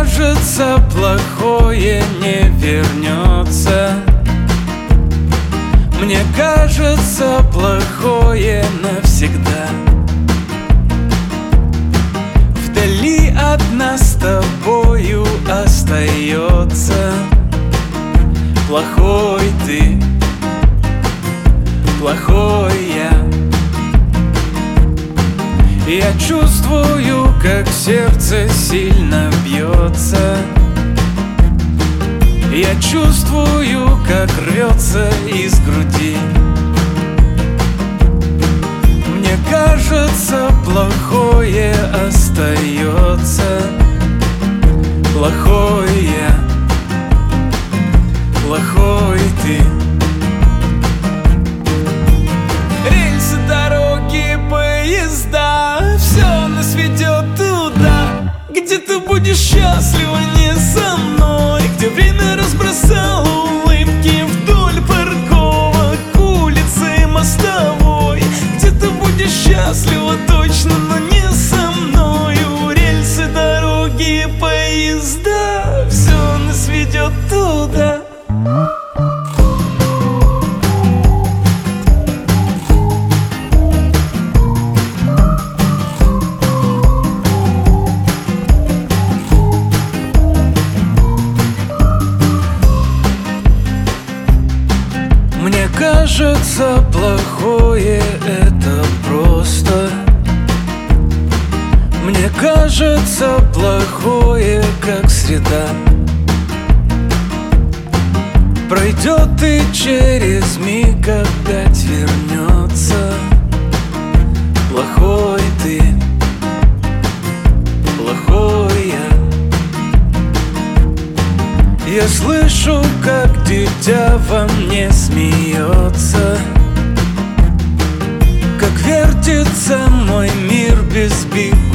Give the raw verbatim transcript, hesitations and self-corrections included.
кажется, плохое не вернется. Мне кажется, плохое навсегда. Вдали от нас с тобою остается плохой ты, плохой я. Я чувствую, как сердце сильно бьется. Я чувствую, как рвется из груди. Мне кажется, плохое остается. Плохой я, плохой ты. Рельсы, дороги, поезда, все нас ведет туда, где ты будешь счастлива не со мной, где время разбросало улыбки вдоль парковок, улицы, мостовой, где ты будешь счастлива точно, но не со мною. Рельсы, дороги, поезда, все нас ведет туда. Мне кажется, плохое это просто. Мне кажется, плохое как среда. Пройдет и через миг опять вернется. Плохой ты, плохой я. Я слышу, как дитя во мне смеется, как вертится мой мир без бит.